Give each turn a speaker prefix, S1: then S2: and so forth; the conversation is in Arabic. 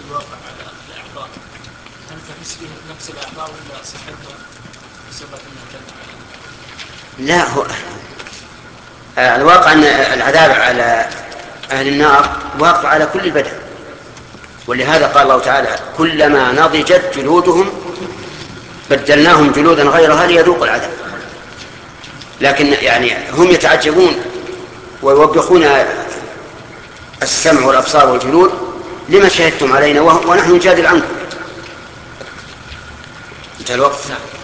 S1: الواقع على الأعضاء، هل تحس به نفس الأعضاء ولا صحتها بسبب أنها جنة عليها؟
S2: لا، هو الواقع أن العذاب على أهل النار واقع على كل البدن، ولهذا قال الله تعالى كلما نضجت جلودهم بدلناهم جلودا غيرها ليذوقوا العذاب. لكن يعني هم يتعجبون ويوبخون السمع والأبصار والجلود لما شهدتم علينا ونحن نجادل عنكم. انتهى الوقت.